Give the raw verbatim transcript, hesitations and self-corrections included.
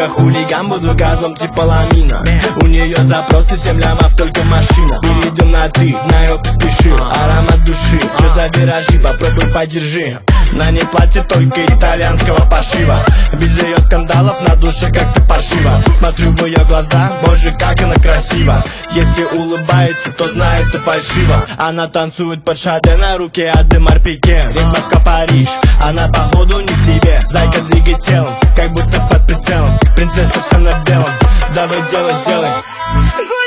сука, хулиган, буду козлом типа ламина. У нее запросы семь лямов, только машина. Перейдем на ты, знаю, пиши. Аромат души, что за виражи, попробуй подержи. На ней платье только итальянского пошива. Без ее скандалов на душе как-то паршиво. Смотрю в ее глаза, боже, как она красива. Если улыбается, то знает, это фальшиво. Она танцует под шаде на руке от Демарпике. Рейс Москва-Париж, она походу не в себе. Зайка двигает телом, как будто под прицелом. Принцесса вся на белом, давай делай, делай.